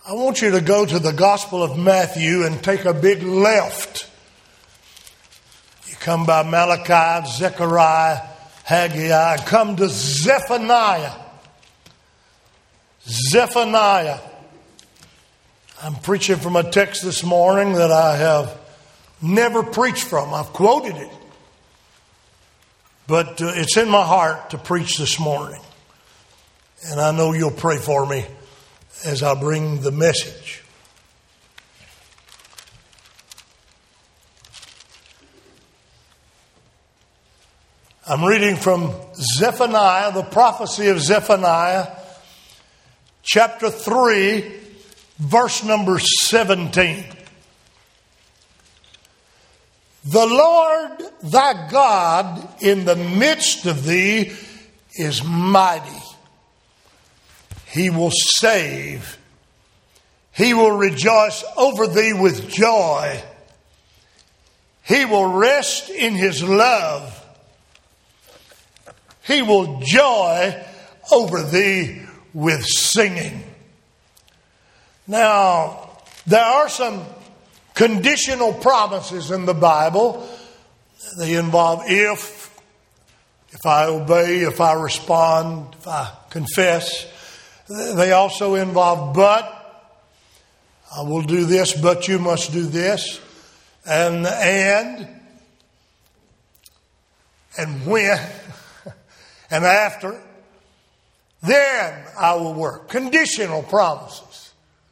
I want you to go to the Gospel of Matthew and take a big left. You come by Malachi, Zechariah, Haggai, and come to Zephaniah. Zephaniah. I'm preaching from a text this morning that I have never preached from. I've quoted it. But it's in my heart to preach this morning. And I know you'll pray for me as I bring the message. I'm reading from Zephaniah, the prophecy of Zephaniah, chapter 3, verse number 17. The Lord thy God in the midst of thee is mighty. He will save. He will rejoice over thee with joy. He will rest in his love. He will joy over thee with singing. Now, there are some conditional promises in the Bible. They involve if I obey, if I respond, if I confess. They also involve but. I will do this, but you must do this. And when, and after, then I will work. Conditional promises.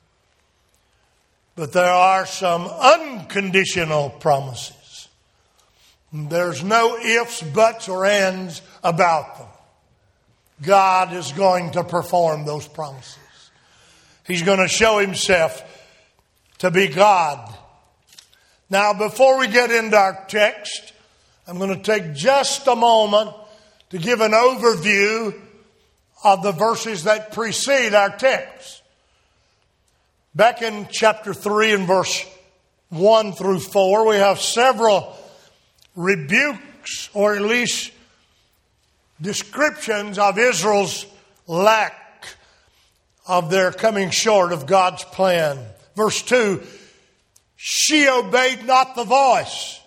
But there are some unconditional promises. There's no ifs, buts, or ands about them. God is going to perform those promises. He's going to show himself to be God. Now, before we get into our text, I'm going to take just a moment to give an overview of the verses that precede our text. Back in chapter 3 and verse 1 through 4, we have several rebukes, or at least descriptions of Israel's lack of their coming short of God's plan. Verse 2, she obeyed not the voice.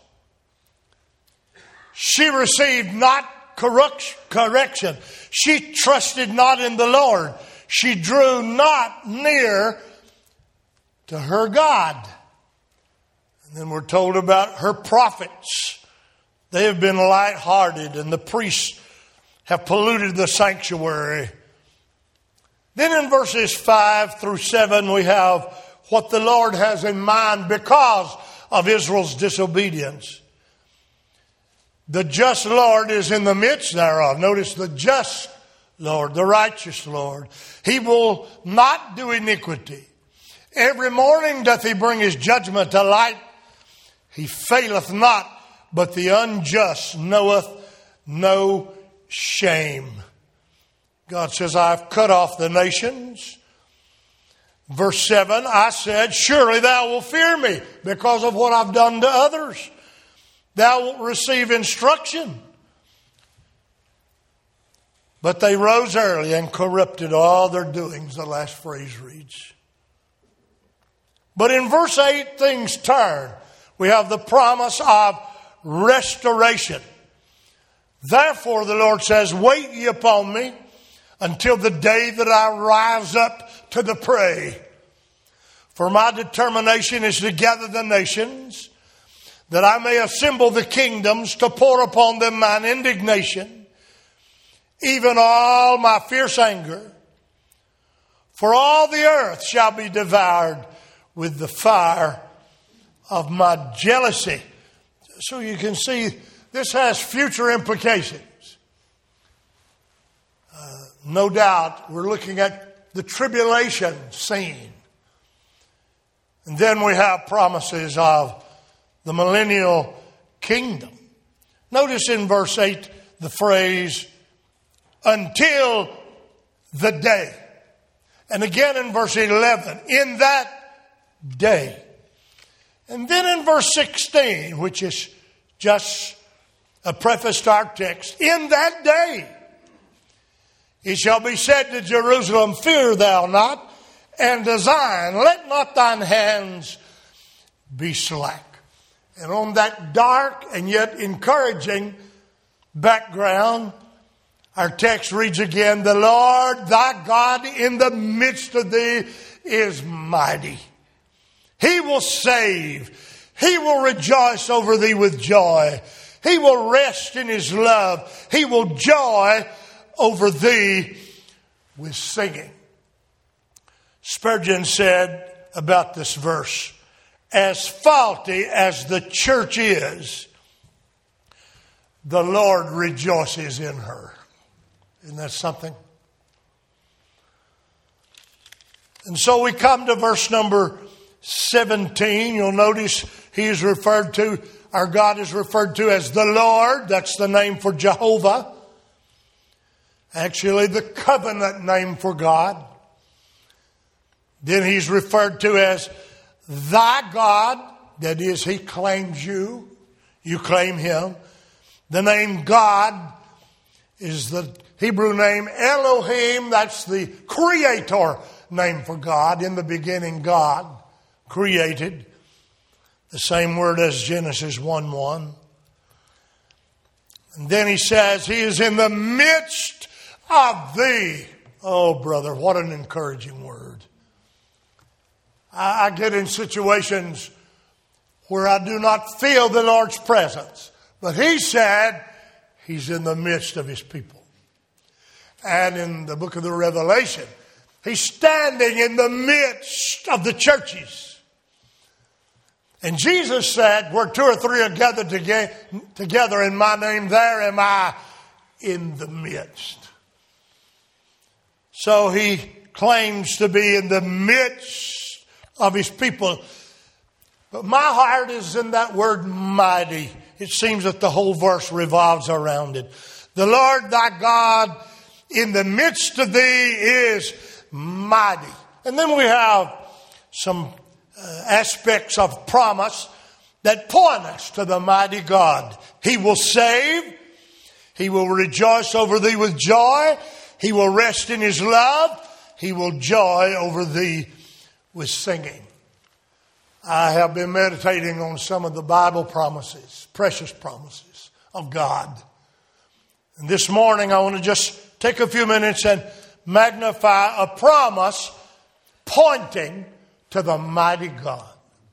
She received not correction. She trusted not in the Lord. She drew not near to her God. And then we're told about her prophets. They have been lighthearted, and the priests have polluted the sanctuary. Then in verses 5 through 7, we have what the Lord has in mind because of Israel's disobedience. The just Lord is in the midst thereof. Notice the just Lord, the righteous Lord. He will not do iniquity. Every morning doth he bring his judgment to light. He faileth not, but the unjust knoweth no shame. God says, I've cut off the nations. Verse 7, I said, surely thou wilt fear me because of what I've done to others. Thou wilt receive instruction. But they rose early and corrupted all their doings, the last phrase reads. But in verse 8, things turn. We have the promise of restoration. Therefore, the Lord says, wait ye upon me until the day that I rise up to the prey. For my determination is to gather the nations, that I may assemble the kingdoms to pour upon them mine indignation, even all my fierce anger. For all the earth shall be devoured with the fire of my jealousy. So you can see this has future implications. No doubt we're looking at the tribulation scene. And then we have promises of the millennial kingdom. Notice in verse 8 the phrase, until the day. And again in verse 11, in that day. And then in verse 16, which is just a preface to our text, in that day it shall be said to Jerusalem, fear thou not, and design. Let not thine hands be slack. And on that dark and yet encouraging background, our text reads again, the Lord thy God in the midst of thee is mighty. He will save. He will rejoice over thee with joy. He will rest in his love. He will joy over thee with singing. Spurgeon said about this verse, as faulty as the church is, the Lord rejoices in her. Isn't that something? And so we come to verse number 17. You'll notice he is referred to, our God is referred to as the Lord. That's the name for Jehovah. Actually, the covenant name for God. Then he's referred to as thy God. That is, he claims you. You claim him. The name God is the Hebrew name Elohim. That's the creator name for God. In the beginning, God created. The same word as Genesis 1:1. And then he says, he is in the midst of thee. Oh, brother, what an encouraging word. I get in situations where I do not feel the Lord's presence. But he said he's in the midst of his people. And in the book of the Revelation, he's standing in the midst of the churches. And Jesus said, where two or three are gathered together in my name, there am I in the midst. So he claims to be in the midst of his people. But my heart is in that word mighty. It seems that the whole verse revolves around it. The Lord thy God in the midst of thee is mighty. And then we have some aspects of promise that point us to the mighty God. He will save. He will rejoice over thee with joy. He will rest in his love. He will joy over thee with singing. I have been meditating on some of the Bible promises, precious promises of God. And this morning I want to just take a few minutes and magnify a promise pointing to the mighty God.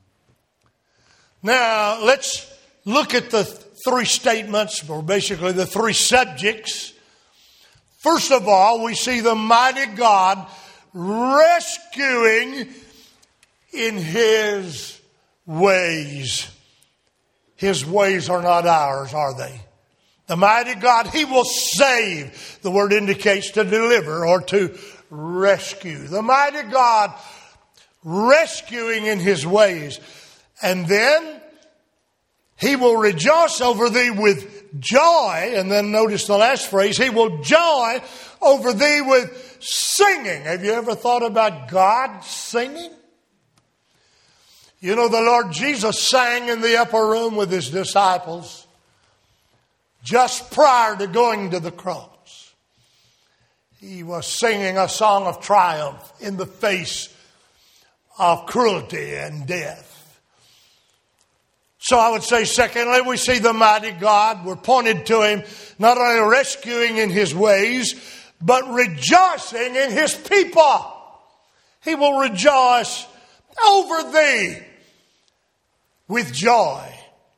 Now, let's look at the three statements, or basically the three subjects. First of all, we see the mighty God rescuing in his ways. His ways are not ours, are they? The mighty God, he will save. The word indicates to deliver or to rescue. The mighty God rescuing in his ways. And then he will rejoice over thee with joy. And then notice the last phrase, he will joy over thee with singing. Have you ever thought about God singing? You know, the Lord Jesus sang in the upper room with his disciples just prior to going to the cross. He was singing a song of triumph in the face of cruelty and death. So I would say, secondly, we see the mighty God. We're pointed to him not only rescuing in his ways, but rejoicing in his people. He will rejoice over thee with joy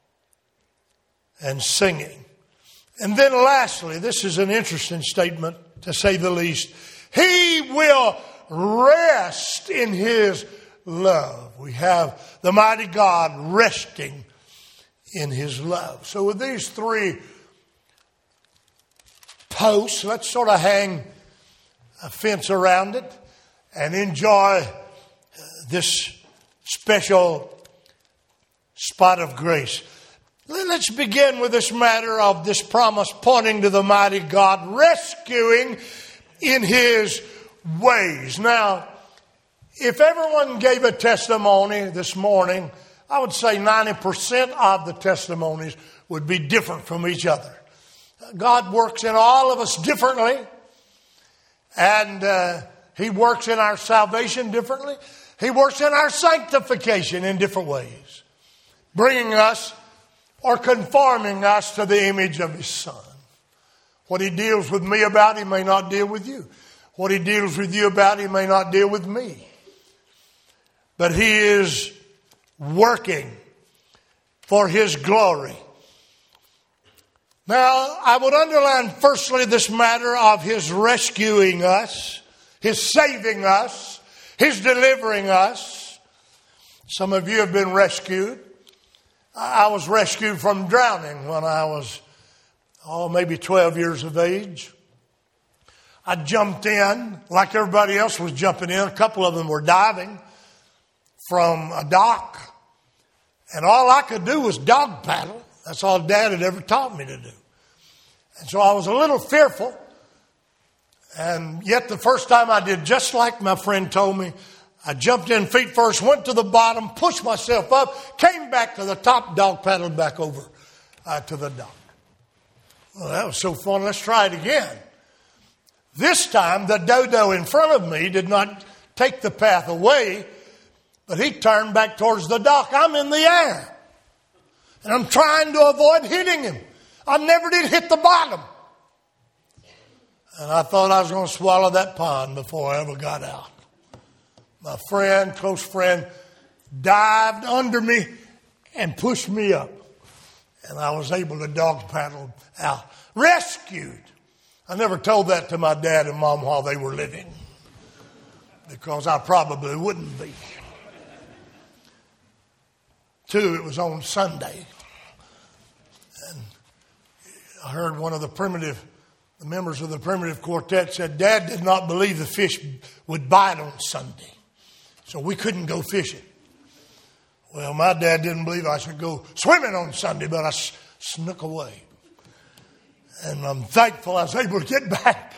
and singing. And then lastly, this is an interesting statement to say the least. He will rest in his love. We have the mighty God resting in his love. So with these three posts, let's sort of hang a fence around it and enjoy this special spot of grace. Let's begin with this matter of this promise pointing to the mighty God rescuing in his ways. Now, if everyone gave a testimony this morning, I would say 90% of the testimonies would be different from each other. God works in all of us differently, and He works in our salvation differently. He works in our sanctification in different ways, bringing us or conforming us to the image of His Son. What He deals with me about, He may not deal with you. What He deals with you about, He may not deal with me. But He is working for His glory. Now, I would underline firstly this matter of His rescuing us, His saving us, His delivering us. Some of you have been rescued. I was rescued from drowning when I was, maybe 12 years of age. I jumped in like everybody else was jumping in. A couple of them were diving from a dock. And all I could do was dog paddle. That's all Dad had ever taught me to do. And so I was a little fearful. And yet the first time I did just like my friend told me, I jumped in feet first, went to the bottom, pushed myself up, came back to the top, dog paddled back over to the dock. Well, that was so fun. Let's try it again. This time, the dodo in front of me did not take the path away, but he turned back towards the dock. I'm in the air, and I'm trying to avoid hitting him. I never did hit the bottom. And I thought I was going to swallow that pond before I ever got out. My friend, close friend, dived under me and pushed me up. And I was able to dog paddle out. Rescued. I never told that to my dad and mom while they were living, because I probably wouldn't be. 2, it was on Sunday. And I heard one of the members of the primitive quartet said, Dad did not believe the fish would bite on Sunday, so we couldn't go fishing. Well, my dad didn't believe I should go swimming on Sunday, but I snuck away. And I'm thankful I was able to get back.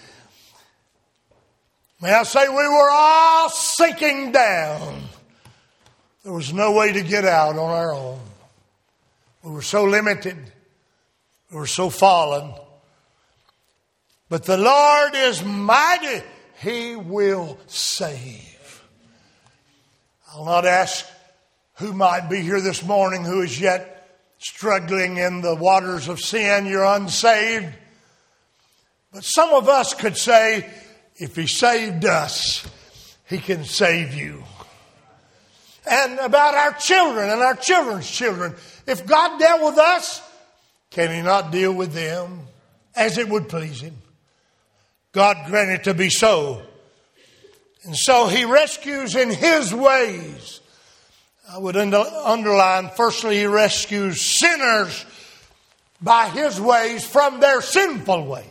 May I say, we were all sinking down. There was no way to get out on our own. We were so limited. We were so fallen. But the Lord is mighty. He will save. I'll not ask who might be here this morning who is yet struggling in the waters of sin. You're unsaved. But some of us could say, if He saved us, He can save you. And about our children and our children's children. If God dealt with us, can He not deal with them as it would please Him? God grant it to be so. And so He rescues in His ways. I would underline, firstly, He rescues sinners by His ways from their sinful ways.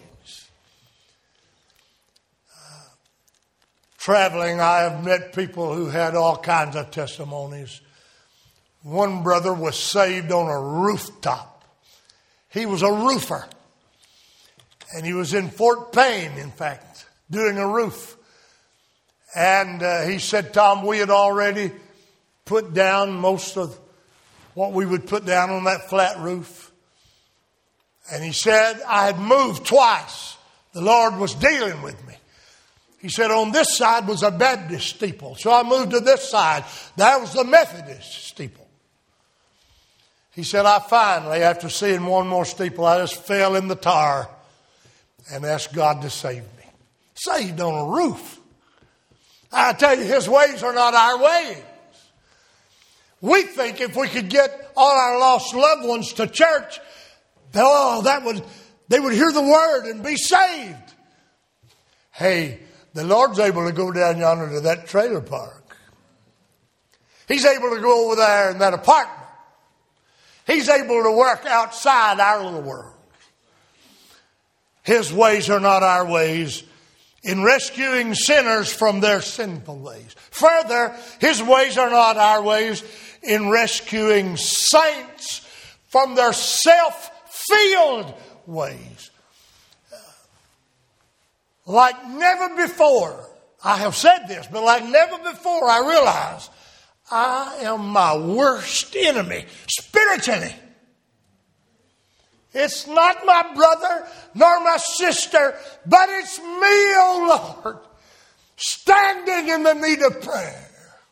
Traveling, I have met people who had all kinds of testimonies. One brother was saved on a rooftop. He was a roofer. And he was in Fort Payne, in fact, doing a roof. And he said, Tom, we had already put down most of what we would put down on that flat roof. And he said, I had moved twice. The Lord was dealing with me. He said, on this side was a Baptist steeple. So I moved to this side. That was the Methodist steeple. He said, I finally, after seeing one more steeple, I just fell in the tar and asked God to save me. Saved on a roof. I tell you, His ways are not our ways. We think if we could get all our lost loved ones to church, they would hear the word and be saved. Hey, the Lord's able to go down yonder to that trailer park. He's able to go over there in that apartment. He's able to work outside our little world. His ways are not our ways in rescuing sinners from their sinful ways. Further, His ways are not our ways in rescuing saints from their self-filled ways. Like never before, I have said this, but like never before I realize I am my worst enemy spiritually. It's not my brother nor my sister, but it's me, oh Lord. standing in the need of prayer.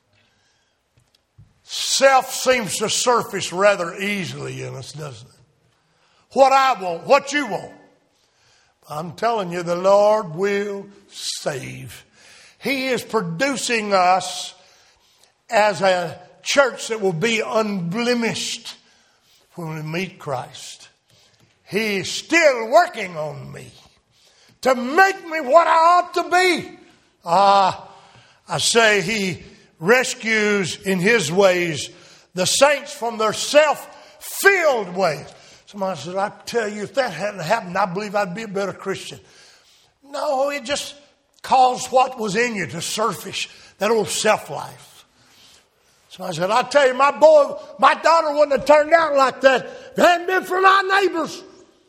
Self seems to surface rather easily in us, doesn't it? What I want, what you want. I'm telling you, the Lord will save. He is producing us as a church that will be unblemished when we meet Christ. He's still working on me to make me what I ought to be. I say He rescues in His ways the saints from their self-filled ways. Somebody says, I tell you, if that hadn't happened, I believe I'd be a better Christian. No, it just caused what was in you to surface, that old self-life. So I said, I tell you, my daughter wouldn't have turned out like that if it hadn't been for my neighbors.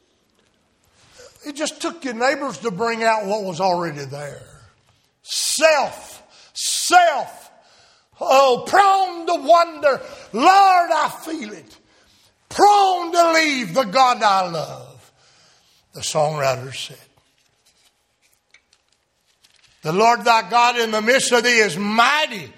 It just took your neighbors to bring out what was already there. Self. Oh, prone to wonder. Lord, I feel it. Prone to leave the God I love. The songwriter said, the Lord thy God in the midst of thee is mighty.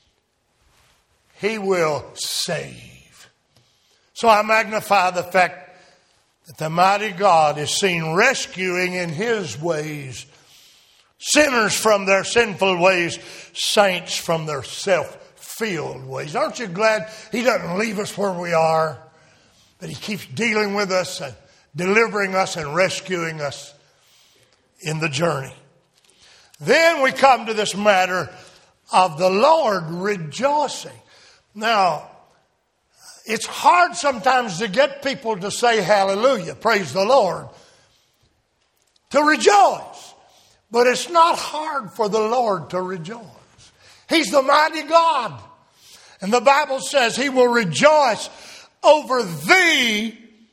He will save. So I magnify the fact that the mighty God is seen rescuing in His ways sinners from their sinful ways, saints from their self-filled ways. Aren't you glad He doesn't leave us where we are? But He keeps dealing with us and delivering us and rescuing us in the journey. Then we come to this matter of the Lord rejoicing. Now, it's hard sometimes to get people to say hallelujah, praise the Lord, to rejoice. But it's not hard for the Lord to rejoice. He's the mighty God. And the Bible says He will rejoice over thee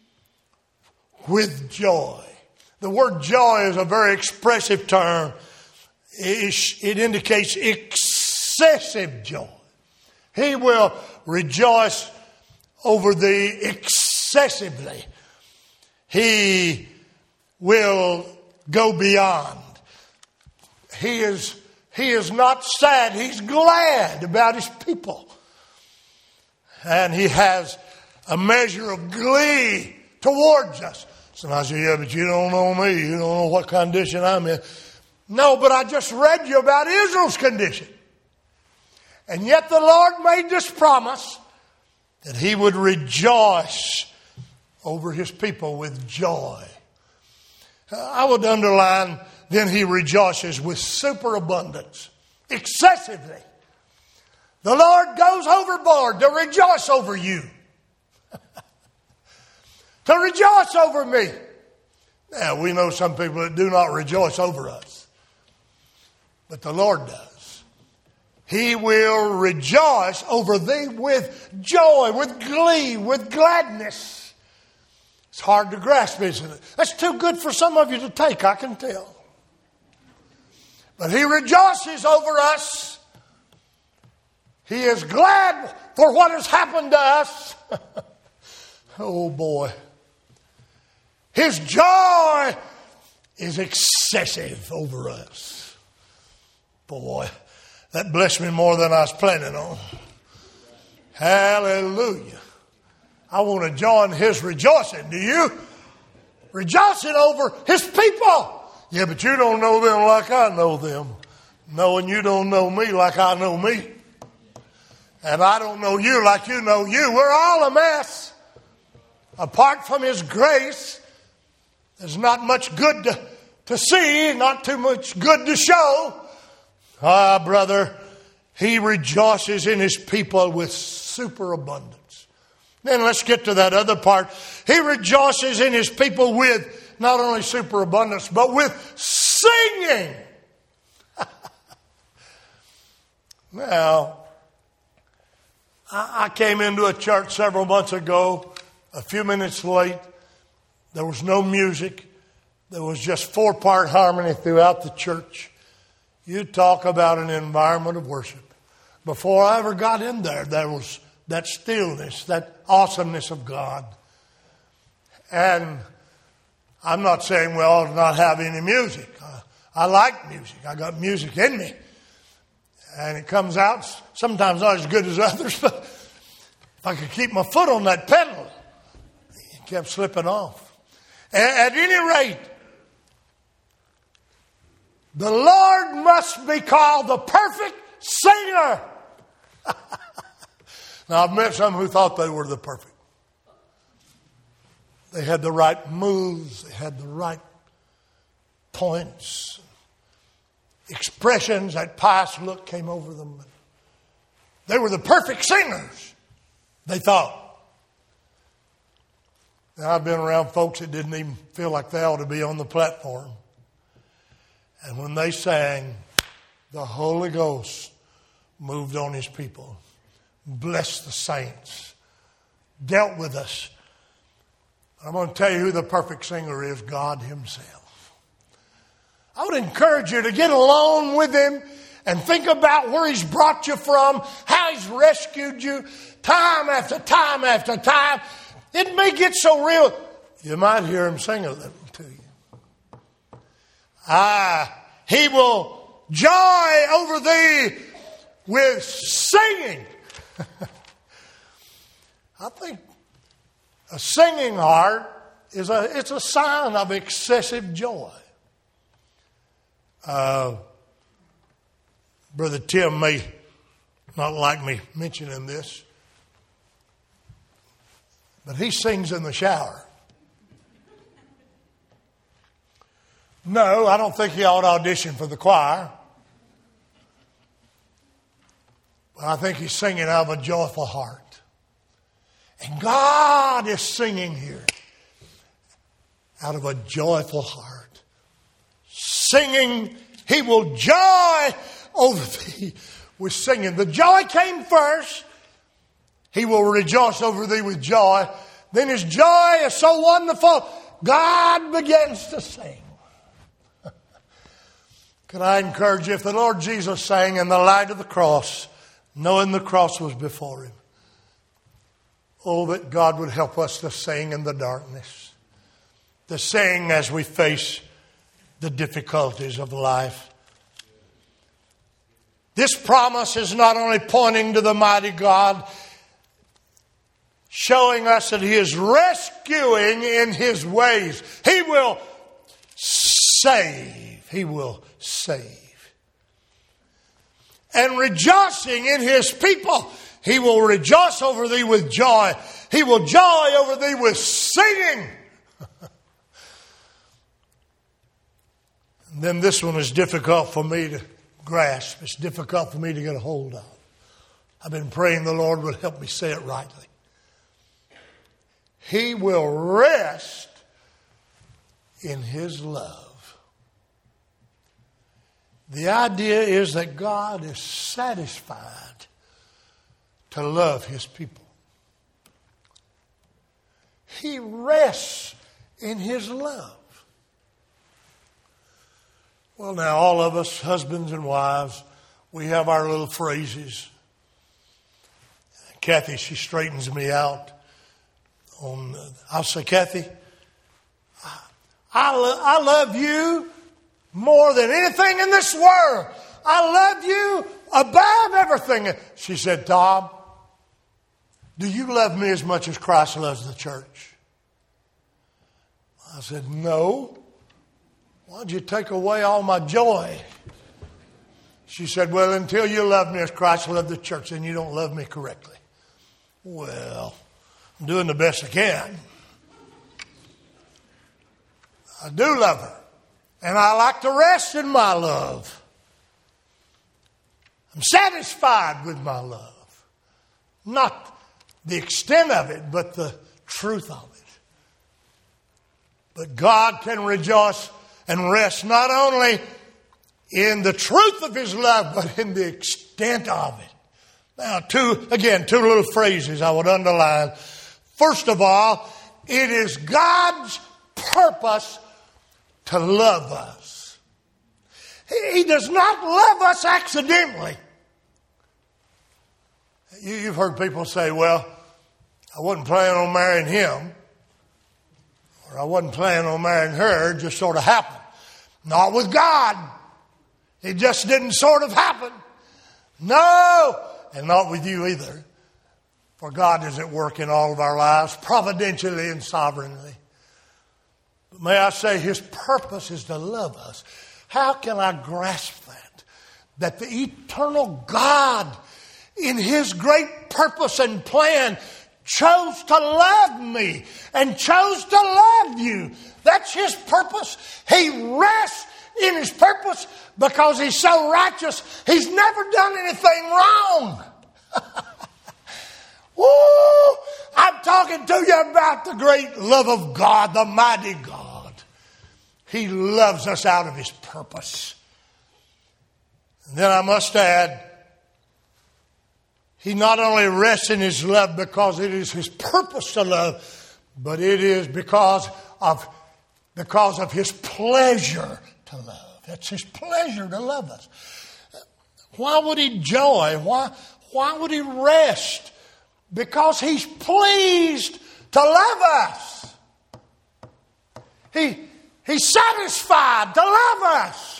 with joy. The word joy is a very expressive term. It indicates excessive joy. He will rejoice over thee excessively. He will go beyond. He is not sad. He's glad about His people. And He has a measure of glee towards us. Somebody say, yeah, but you don't know me. You don't know what condition I'm in. No, but I just read you about Israel's condition. And yet the Lord made this promise that He would rejoice over His people with joy. I would underline, then He rejoices with superabundance, excessively. The Lord goes overboard to rejoice over you. To rejoice over me. Now, we know some people that do not rejoice over us. But the Lord does. He will rejoice over thee with joy, with glee, with gladness. It's hard to grasp, isn't it? That's too good for some of you to take, I can tell. But He rejoices over us. He is glad for what has happened to us. Oh boy. His joy is excessive over us. Boy, that blessed me more than I was planning on. Hallelujah. I want to join His rejoicing. Do you? Rejoicing over His people. Yeah, but you don't know them like I know them. No, and you don't know me like I know me. And I don't know you like you know you. We're all a mess. Apart from His grace, there's not much good to see, not too much good to show. Ah, brother, He rejoices in His people with superabundance. Then let's get to that other part. He rejoices in His people with not only superabundance, but with singing. Now, I came into a church several months ago, a few minutes late. There was no music. There was just 4-part harmony throughout the church. You talk about an environment of worship. Before I ever got in there, there was that stillness, that awesomeness of God. And I'm not saying we ought to not have any music. I like music. I got music in me. And it comes out, sometimes not as good as others, but if I could keep my foot on that pedal, it kept slipping off. At any rate, the Lord must be called the perfect singer. Now, I've met some who thought they were the perfect. They had the right moves. They had the right points. Expressions, that pious look came over them. They were the perfect singers, they thought. Now, I've been around folks that didn't even feel like they ought to be on the platform. And when they sang, the Holy Ghost moved on His people, blessed the saints, dealt with us. I'm going to tell you who the perfect singer is, God Himself. I would encourage you to get alone with Him and think about where He's brought you from, how He's rescued you, time after time after time. It may get so real, you might hear Him sing a little to you. He will joy over thee with singing. I think a singing heart it's a sign of excessive joy. Brother Tim may not like me mentioning this, but he sings in the shower. No, I don't think he ought to audition for the choir. But I think he's singing out of a joyful heart. And God is singing here out of a joyful heart. Singing, He will joy over thee with singing. The joy came first. He will rejoice over thee with joy. Then His joy is so wonderful, God begins to sing. Could I encourage you, if the Lord Jesus sang in the light of the cross, knowing the cross was before Him, oh, that God would help us to sing in the darkness, to sing as we face the difficulties of life. This promise is not only pointing to the mighty God, showing us that He is rescuing in His ways. He will save. He will save. And rejoicing in His people. He will rejoice over thee with joy. He will joy over thee with singing. And then this one is difficult for me to grasp. It's difficult for me to get a hold of. I've been praying the Lord would help me say it rightly. He will rest in His love. The idea is that God is satisfied to love His people. He rests in His love. Well, now, all of us, husbands and wives, we have our little phrases. Kathy, she straightens me out. I'll say, Kathy, I love you more than anything in this world. I love you above everything. She said, Tom, do you love me as much as Christ loves the church? I said, no. Why'd you take away all my joy? She said, well, until you love me as Christ loved the church, then you don't love me correctly. Well, I'm doing the best I can. I do love her. And I like to rest in my love. I'm satisfied with my love. Not the extent of it, but the truth of it. But God can rejoice and rest not only in the truth of His love, but in the extent of it. Now, two little phrases I would underline. First of all, it is God's purpose to love us. He does not love us accidentally. You've heard people say, well, I wasn't planning on marrying him, or I wasn't planning on marrying her, it just sort of happened. Not with God. It just didn't sort of happen. No, and not with you either. For God is at work in all of our lives, providentially and sovereignly. But may I say, His purpose is to love us. How can I grasp that? That the eternal God, in His great purpose and plan, chose to love me and chose to love you. That's His purpose. He rests in His purpose because He's so righteous. He's never done anything wrong. Woo! I'm talking to you about the great love of God, the mighty God. He loves us out of His purpose. And then I must add, He not only rests in His love because it is His purpose to love, but it is because of His pleasure to love. It's His pleasure to love us. Why would He joy? Why would He rest? Because He's pleased to love us. He's satisfied to love us.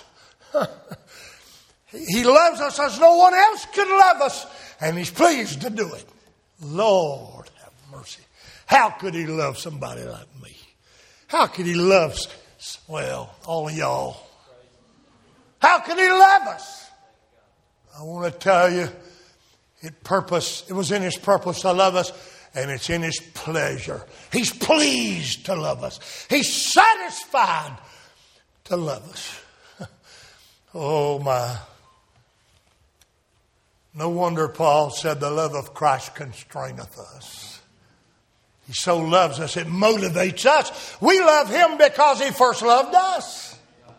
He loves us as no one else could love us. And He's pleased to do it. Lord have mercy. How could He love somebody like me? How could He love, all of y'all? How could He love us? I want to tell you, it was in His purpose to love us, and it's in His pleasure. He's pleased to love us. He's satisfied to love us. Oh my. No wonder Paul said the love of Christ constraineth us. He so loves us, it motivates us. We love Him because He first loved us.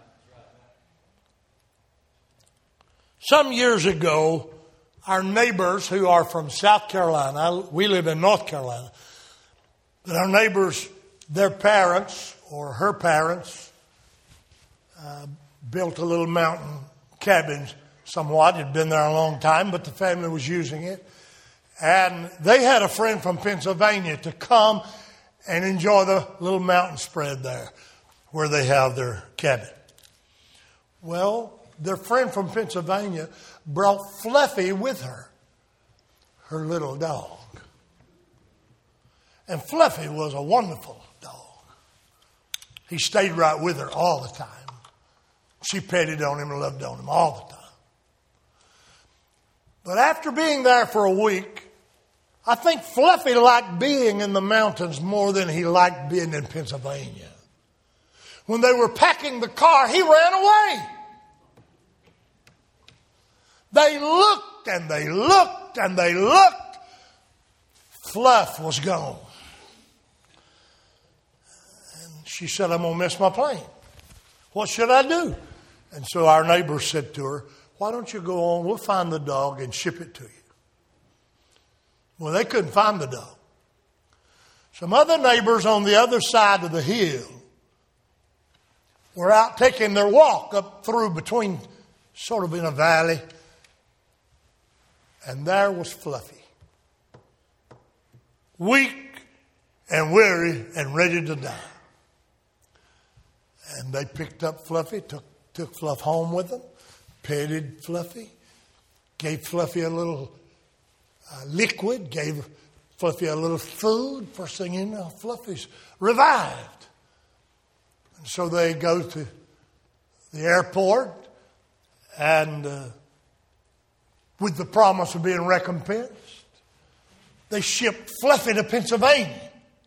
Some years ago, our neighbors who are from South Carolina, we live in North Carolina, but our neighbors, their parents or her parents built a little mountain cabin somewhat. It had been there a long time, but the family was using it. And they had a friend from Pennsylvania to come and enjoy the little mountain spread there where they have their cabin. Well, their friend from Pennsylvania brought Fluffy with her little dog. And Fluffy was a wonderful dog. He stayed right with her all the time. She petted on him and loved on him all the time. But after being there for a week, I think Fluffy liked being in the mountains more than he liked being in Pennsylvania. When they were packing the car, he ran away. They looked and they looked and they looked. Fluff was gone. And she said, I'm going to miss my plane. What should I do? And so our neighbor said to her, why don't you go on, we'll find the dog and ship it to you. Well, they couldn't find the dog. Some other neighbors on the other side of the hill were out taking their walk up through between, sort of in a valley. And there was Fluffy. Weak and weary and ready to die. And they picked up Fluffy, took Fluff home with them, petted Fluffy, gave Fluffy a little liquid, gave Fluffy a little food. First thing you know, Fluffy's revived. And so they go to the airport and with the promise of being recompensed, they shipped Fluffy to Pennsylvania.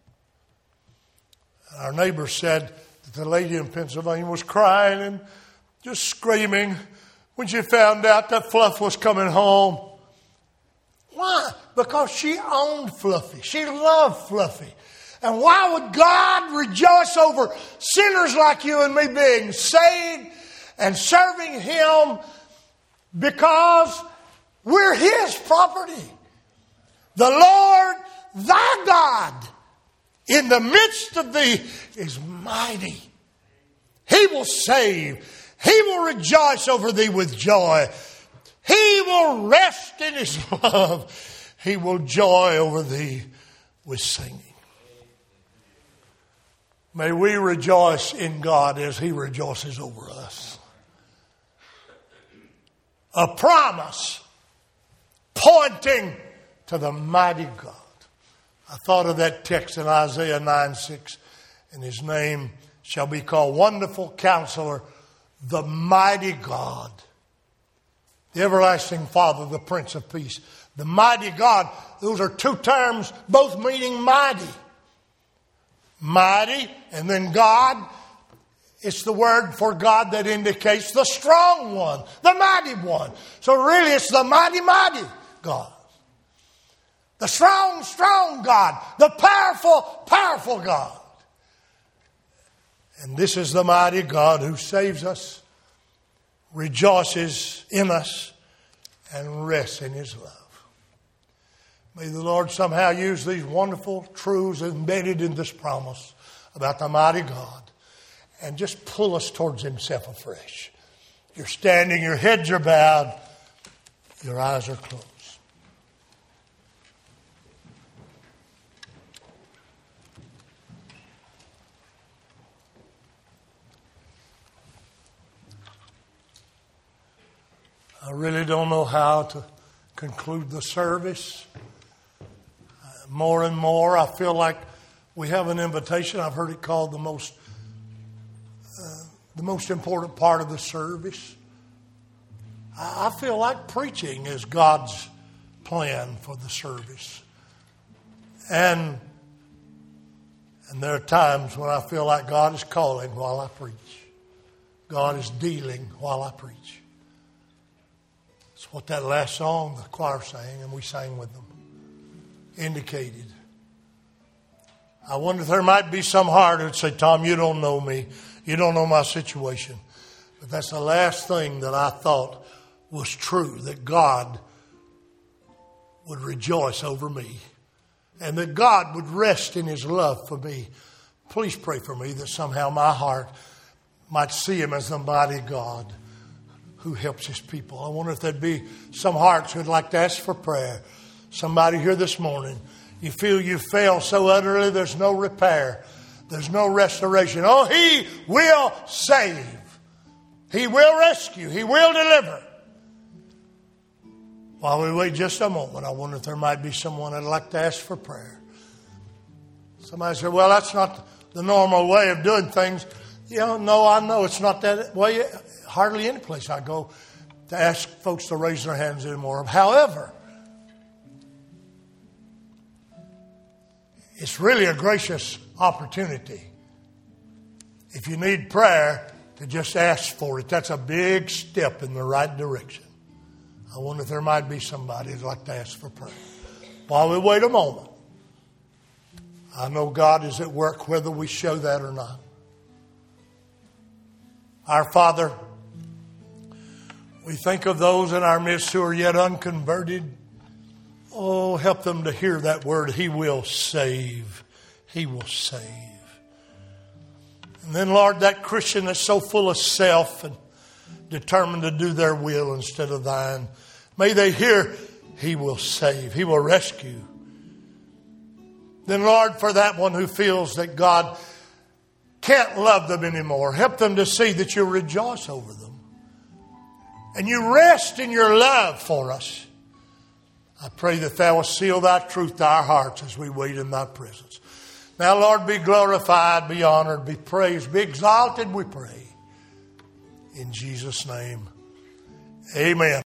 Our neighbor said that the lady in Pennsylvania was crying and just screaming when she found out that Fluff was coming home. Why? Because she owned Fluffy. She loved Fluffy. And why would God rejoice over sinners like you and me being saved and serving Him? Because we're His property. The Lord thy God in the midst of thee is mighty. He will save. He will rejoice over thee with joy. He will rest in His love. He will joy over thee with singing. May we rejoice in God as He rejoices over us. A promise pointing to the mighty God. I thought of that text in Isaiah 9:6, and his name shall be called Wonderful Counselor, the Mighty God, the Everlasting Father, the Prince of Peace. The Mighty God, those are two terms, both meaning mighty. Mighty, and then God, it's the word for God that indicates the strong one, the mighty one. So really it's the mighty, mighty God. The strong, strong God. The powerful, powerful God. And this is the mighty God who saves us, rejoices in us, and rests in his love. May the Lord somehow use these wonderful truths embedded in this promise about the mighty God and just pull us towards himself afresh. You're standing, your heads are bowed, your eyes are closed. I really don't know how to conclude the service. More and more, I feel like we have an invitation. I've heard it called the most important part of the service. I feel like preaching is God's plan for the service. And there are times when I feel like God is calling while I preach. God is dealing while I preach. It's what that last song the choir sang, and we sang with them, indicated. I wonder if there might be some heart who'd say, Tom, you don't know me. You don't know my situation. But that's the last thing that I thought was true, that God would rejoice over me and that God would rest in his love for me. Please pray for me that somehow my heart might see him as the mighty God who helps his people. I wonder if there'd be some hearts who'd like to ask for prayer. Somebody here this morning, you feel you failed so utterly there's no repair. There's no restoration. Oh, he will save. He will rescue. He will deliver. While we wait just a moment, I wonder if there might be someone that'd like to ask for prayer. Somebody said, well, that's not the normal way of doing things. No, I know it's not that way. Hardly any place I go to ask folks to raise their hands anymore. However, it's really a gracious opportunity. If you need prayer, to just ask for it. That's a big step in the right direction. I wonder if there might be somebody who'd like to ask for prayer. While we wait a moment, I know God is at work whether we show that or not. Our Father, we think of those in our midst who are yet unconverted. Oh, help them to hear that word. He will save. He will save. And then, Lord, that Christian that's so full of self and determined to do their will instead of thine, may they hear, he will save. He will rescue. Then, Lord, for that one who feels that God can't love them anymore, help them to see that you rejoice over them. And you rest in your love for us. I pray that thou will seal thy truth to our hearts as we wait in thy presence. Now, Lord, be glorified, be honored, be praised, be exalted, we pray. In Jesus' name, amen.